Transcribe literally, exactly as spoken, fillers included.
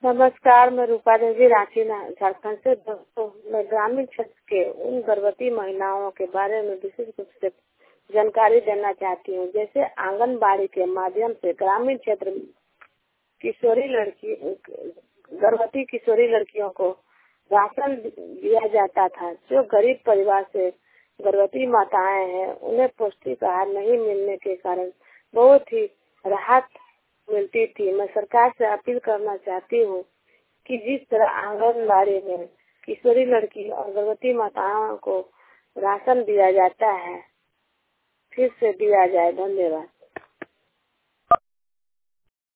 नमस्कार, मैं रूपा देवी रांची ना- झारखंड से। दोस्तों, मैं ग्रामीण क्षेत्र के उन गर्भवती महिलाओं के बारे में विशेष रूप से जानकारी देना चाहती हूँ। जैसे आंगनबाड़ी के माध्यम से ग्रामीण क्षेत्र में किशोरी लड़की गर्भवती किशोरी लड़कियों को राशन दिया जाता था। जो गरीब परिवार से गर्भवती माताएं हैं, उन्हें पौष्टिक आहार नहीं मिलने के कारण बहुत ही राहत मिलती थी। मैं सरकार से अपील करना चाहती हूँ कि जिस तरह आंगनबाड़ी में किशोरी लड़की और गर्भवती माताओं को राशन दिया जाता है, फिर से दिया जाए। धन्यवाद।